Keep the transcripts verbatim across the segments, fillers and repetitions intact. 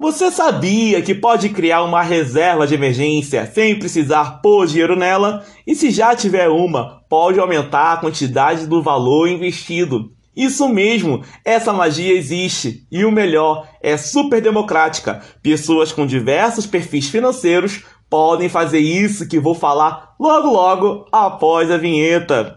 Você sabia que pode criar uma reserva de emergência sem precisar pôr dinheiro nela? E se já tiver uma, pode aumentar a quantidade do valor investido. Isso mesmo, essa magia existe. E o melhor, é super democrática. Pessoas com diversos perfis financeiros podem fazer isso que vou falar logo logo após a vinheta.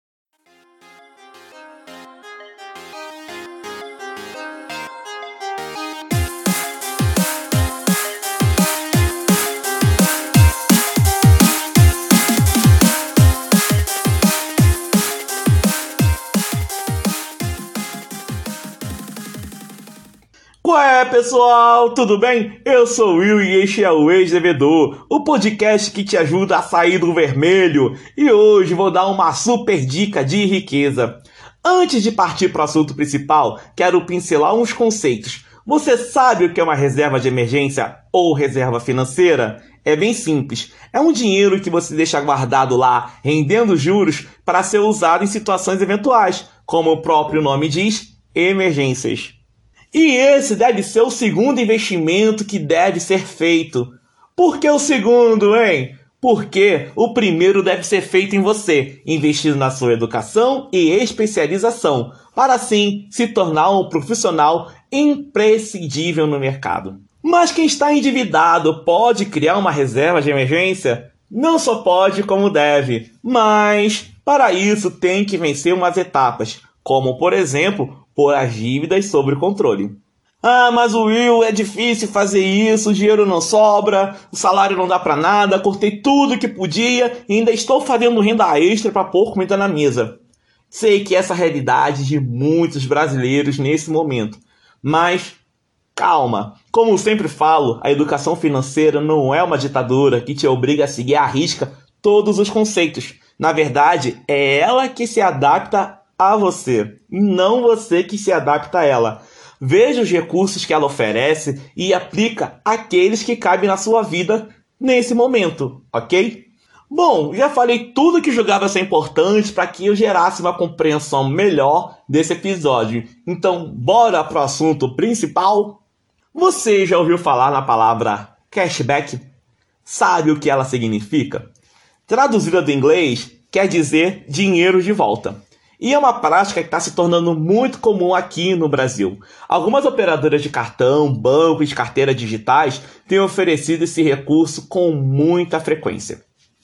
Qual é, pessoal? Tudo bem? Eu sou o Will e este é o Ex-Devedor, o podcast que te ajuda a sair do vermelho. E hoje vou dar uma super dica de riqueza. Antes de partir para o assunto principal, quero pincelar uns conceitos. Você sabe o que é uma reserva de emergência ou reserva financeira? É bem simples. É um dinheiro que você deixa guardado lá, rendendo juros, para ser usado em situações eventuais, como o próprio nome diz, emergências. E esse deve ser o segundo investimento que deve ser feito. Por que o segundo, hein? Porque o primeiro deve ser feito em você, investindo na sua educação e especialização, para assim se tornar um profissional imprescindível no mercado. Mas quem está endividado pode criar uma reserva de emergência? Não só pode, como deve. Mas, para isso, tem que vencer umas etapas, como, por exemplo, pôr as dívidas sob controle. Ah, mas o Will, é difícil fazer isso, o dinheiro não sobra, o salário não dá pra nada, cortei tudo que podia e ainda estou fazendo renda extra para pôr comida na mesa. Sei que essa é a realidade de muitos brasileiros nesse momento, mas calma. Como eu sempre falo, a educação financeira não é uma ditadura que te obriga a seguir à risca todos os conceitos. Na verdade, é ela que se adapta a você, e não você que se adapta a ela. Veja os recursos que ela oferece e aplica aqueles que cabem na sua vida nesse momento, ok? Bom, já falei tudo que julgava ser importante para que eu gerasse uma compreensão melhor desse episódio. Então, bora para o assunto principal? Você já ouviu falar na palavra cashback? Sabe o que ela significa? Traduzida do inglês, quer dizer dinheiro de volta. E é uma prática que está se tornando muito comum aqui no Brasil. Algumas operadoras de cartão, bancos e carteiras digitais têm oferecido esse recurso com muita frequência.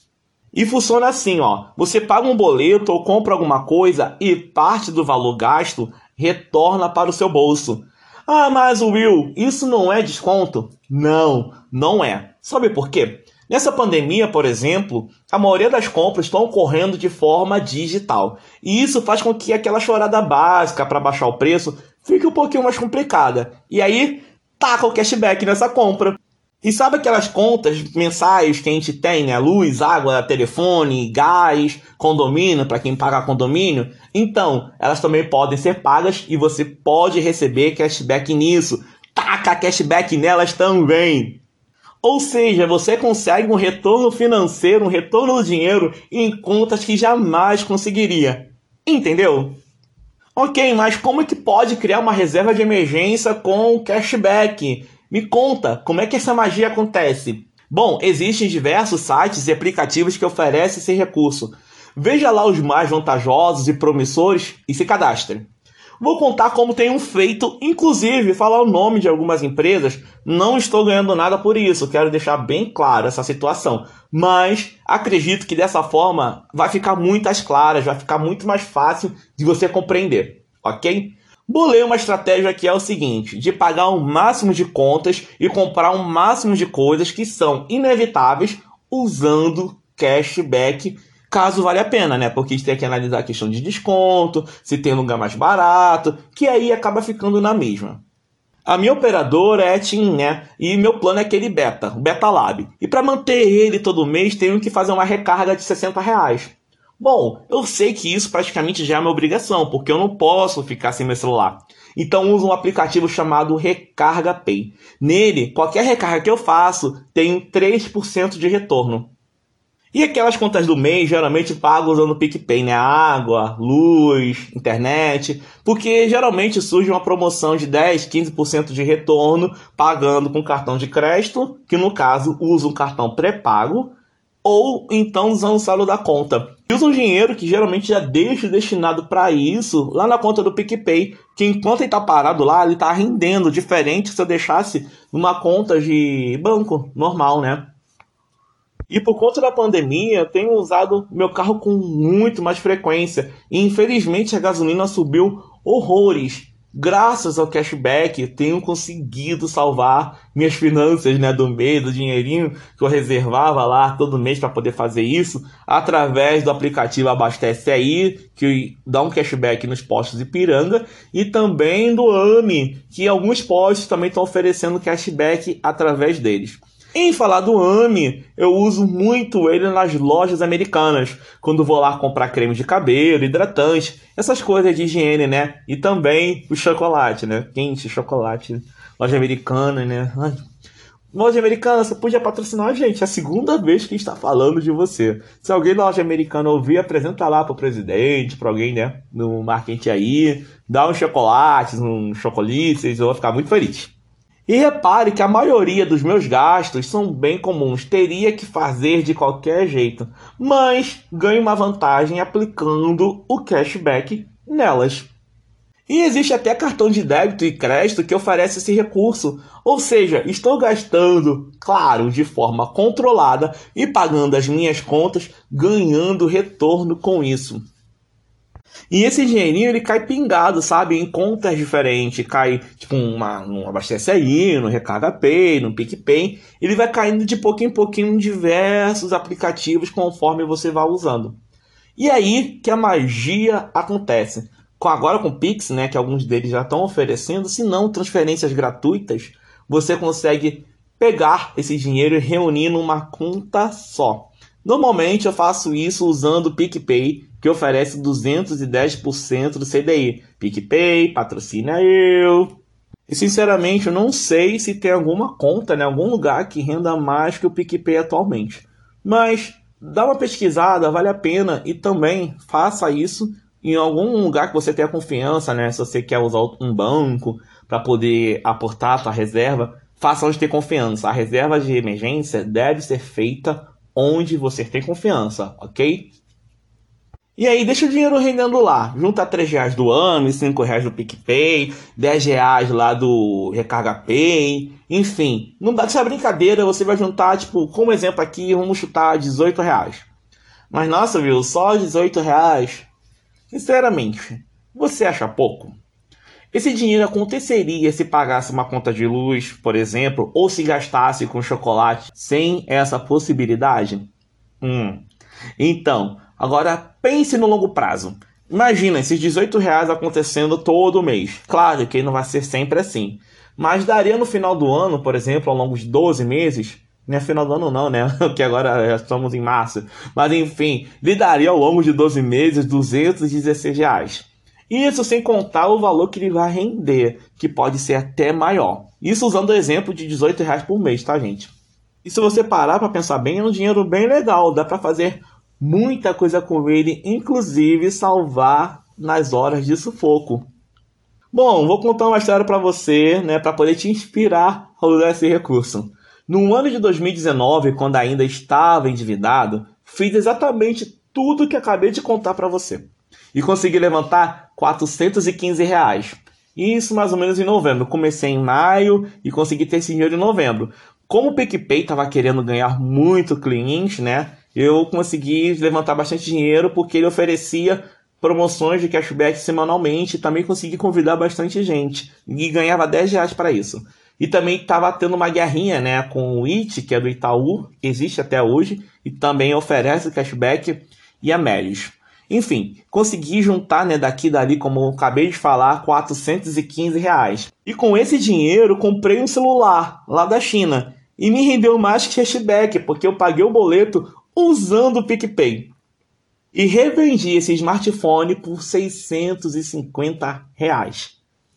E funciona assim, ó. Você paga um boleto ou compra alguma coisa e parte do valor gasto retorna para o seu bolso. Ah, mas Will, isso não é desconto? Não, não é. Sabe por quê? Nessa pandemia, por exemplo, a maioria das compras estão ocorrendo de forma digital. E isso faz com que aquela chorada básica para baixar o preço fique um pouquinho mais complicada. E aí, taca o cashback nessa compra. E sabe aquelas contas mensais que a gente tem, né? Luz, água, telefone, gás, condomínio, para quem paga condomínio? Então, elas também podem ser pagas e você pode receber cashback nisso. Taca cashback nelas também! Ou seja, você consegue um retorno financeiro, um retorno do dinheiro em contas que jamais conseguiria. Entendeu? Ok, mas como é que pode criar uma reserva de emergência com cashback? Me conta, como é que essa magia acontece? Bom, existem diversos sites e aplicativos que oferecem esse recurso. Veja lá os mais vantajosos e promissores e se cadastre. Vou contar como tenho feito, inclusive falar o nome de algumas empresas. Não estou ganhando nada por isso, quero deixar bem claro essa situação. Mas acredito que dessa forma vai ficar muito mais claras, vai ficar muito mais fácil de você compreender, ok? Bolei uma estratégia que é o seguinte, de pagar o máximo de contas e comprar o máximo de coisas que são inevitáveis usando cashback, caso vale a pena, né? Porque a gente tem que analisar a questão de desconto, se tem lugar mais barato, que aí acaba ficando na mesma. A minha operadora é a TIM, né? E meu plano é aquele Beta, o Beta Lab. E para manter ele todo mês, tenho que fazer uma recarga de sessenta reais. Bom, eu sei que isso praticamente já é uma obrigação, porque eu não posso ficar sem meu celular. Então uso um aplicativo chamado Recarga Pay. Nele, qualquer recarga que eu faço, tem três por cento de retorno. E aquelas contas do mês, geralmente pago usando o PicPay, né? Água, luz, internet, porque geralmente surge uma promoção de dez, quinze por cento de retorno pagando com cartão de crédito, que no caso usa um cartão pré-pago, ou então usando o saldo da conta. E usa um dinheiro que geralmente já deixa destinado para isso lá na conta do PicPay, que enquanto ele está parado lá, ele está rendendo, diferente se eu deixasse numa conta de banco normal, né? E por conta da pandemia, eu tenho usado meu carro com muito mais frequência. E infelizmente a gasolina subiu horrores. Graças ao cashback, tenho conseguido salvar minhas finanças, né, do mês, do dinheirinho que eu reservava lá todo mês para poder fazer isso, através do aplicativo Abastece Aí, que dá um cashback nos postos Ipiranga, e também do Ame, que alguns postos também estão oferecendo cashback através deles. Em falar do Ame, eu uso muito ele nas lojas americanas, quando vou lá comprar creme de cabelo, hidratante, essas coisas de higiene, né? E também o chocolate, né? Quente, chocolate, loja americana, né? Ai. Loja americana, você podia patrocinar a gente, é a segunda vez que está falando de você. Se alguém da loja americana ouvir, apresenta lá para o presidente, para alguém, né? No marketing aí, dá uns chocolates, uns chocolices, eu vou ficar muito feliz. E repare que a maioria dos meus gastos são bem comuns, teria que fazer de qualquer jeito, mas ganho uma vantagem aplicando o cashback nelas. E existe até cartão de débito e crédito que oferece esse recurso, ou seja, estou gastando, claro, de forma controlada e pagando as minhas contas, ganhando retorno com isso. E esse dinheirinho, ele cai pingado, sabe? Em contas diferentes. Cai, tipo, uma, um Abastece Aí, no Recarga Pay, no PicPay. Ele vai caindo de pouquinho em pouquinho em diversos aplicativos conforme você vai usando. E aí que a magia acontece. Com, agora com o Pix, né, que alguns deles já estão oferecendo, se não transferências gratuitas, você consegue pegar esse dinheiro e reunir numa conta só. Normalmente eu faço isso usando o PicPay, que oferece duzentos e dez por cento do C D I. PicPay, patrocina eu. E sinceramente eu não sei se tem alguma conta, né, algum lugar que renda mais que o PicPay atualmente. Mas dá uma pesquisada, vale a pena. E também faça isso em algum lugar que você tenha confiança, né? Se você quer usar um banco para poder aportar a sua reserva, faça onde ter confiança. A reserva de emergência deve ser feita onde você tem confiança, ok? E aí, deixa o dinheiro rendendo lá. Junta três reais do Ame, cinco reais do PicPay, dez reais lá do Recarga Pay, enfim. Não dá dessa brincadeira, você vai juntar, tipo, como exemplo aqui, vamos chutar dezoito reais. Mas nossa, viu, só dezoito reais? Sinceramente, você acha pouco? Esse dinheiro aconteceria se pagasse uma conta de luz, por exemplo, ou se gastasse com chocolate sem essa possibilidade? Hum. Então, agora pense no longo prazo. Imagina esses dezoito reais acontecendo todo mês. Claro que não vai ser sempre assim. Mas daria no final do ano, por exemplo, ao longo de doze meses. Não é final do ano não, né? Porque agora já estamos em março. Mas enfim, lhe daria ao longo de doze meses duzentos e dezesseis reais. Isso sem contar o valor que ele vai render, que pode ser até maior. Isso usando o exemplo de dezoito reais por mês, tá, gente? E se você parar para pensar bem, é um dinheiro bem legal. Dá para fazer muita coisa com ele, inclusive salvar nas horas de sufoco. Bom, vou contar uma história para você, né, para poder te inspirar a usar esse recurso. No ano de dois mil e dezenove, quando ainda estava endividado, fiz exatamente tudo que acabei de contar para você. E consegui levantar quatrocentos e quinze reais. Isso mais ou menos em novembro. Comecei em maio e consegui ter esse dinheiro em novembro. Como o PicPay estava querendo ganhar muito cliente, né? Eu consegui levantar bastante dinheiro porque ele oferecia promoções de cashback semanalmente. E também consegui convidar bastante gente. E ganhava dez reais para isso. E também estava tendo uma guerrinha, né, com o It, que é do Itaú, que existe até hoje. E também oferece cashback e a Melios. Enfim, consegui juntar, né, daqui e dali, como eu acabei de falar, quatrocentos e quinze reais. E com esse dinheiro, comprei um celular lá da China. E me rendeu mais que cashback, porque eu paguei o boleto usando o PicPay. E revendi esse smartphone por seiscentos e cinquenta reais.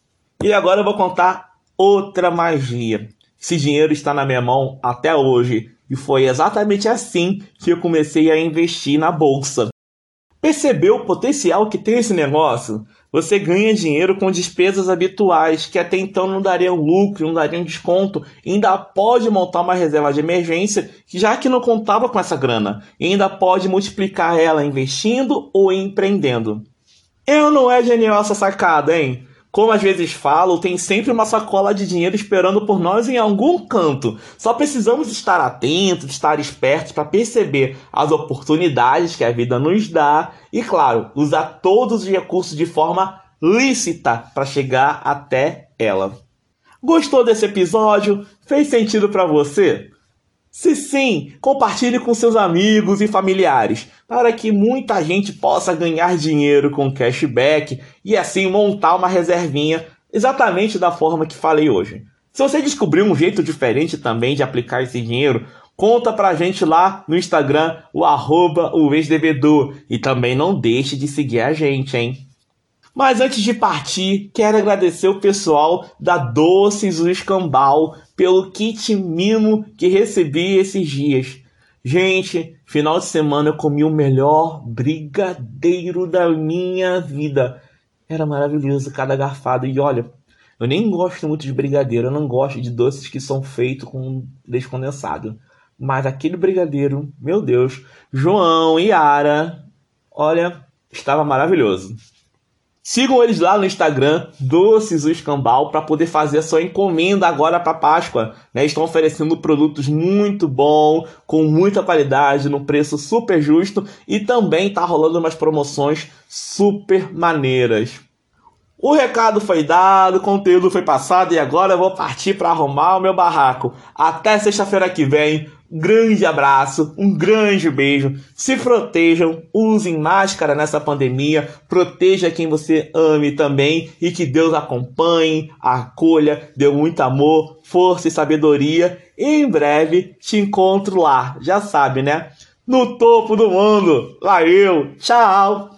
E agora eu vou contar outra magia. Esse dinheiro está na minha mão até hoje. E foi exatamente assim que eu comecei a investir na bolsa. Percebeu o potencial que tem esse negócio? Você ganha dinheiro com despesas habituais, que até então não dariam lucro, não dariam desconto, e ainda pode montar uma reserva de emergência, já que não contava com essa grana, e ainda pode multiplicar ela investindo ou empreendendo. Eu não é genial essa sacada, hein? Como às vezes falo, tem sempre uma sacola de dinheiro esperando por nós em algum canto. Só precisamos estar atentos, estar espertos para perceber as oportunidades que a vida nos dá e, claro, usar todos os recursos de forma lícita para chegar até ela. Gostou desse episódio? Fez sentido para você? Se sim, compartilhe com seus amigos e familiares, para que muita gente possa ganhar dinheiro com cashback e assim montar uma reservinha exatamente da forma que falei hoje. Se você descobriu um jeito diferente também de aplicar esse dinheiro, conta pra gente lá no Instagram, o arroba o ex-devedor, e também não deixe de seguir a gente, hein? Mas antes de partir, quero agradecer o pessoal da Doces do Escambau pelo kit mimo que recebi esses dias. Gente, final de semana eu comi o melhor brigadeiro da minha vida. Era maravilhoso cada garfada. E olha, eu nem gosto muito de brigadeiro, eu não gosto de doces que são feitos com leite condensado. Mas aquele brigadeiro, meu Deus, João e Yara, olha, estava maravilhoso. Sigam eles lá no Instagram, Doces do Escambau, para poder fazer a sua encomenda agora para Páscoa. Né? Estão oferecendo produtos muito bons, com muita qualidade, num preço super justo. E também está rolando umas promoções super maneiras. O recado foi dado, o conteúdo foi passado e agora eu vou partir para arrumar o meu barraco. Até sexta-feira que vem. Um grande abraço, um grande beijo. Se protejam, usem máscara nessa pandemia. Proteja quem você ame também. E que Deus acompanhe, acolha, dê muito amor, força e sabedoria. E em breve te encontro lá. Já sabe, né? No topo do mundo. Valeu, tchau!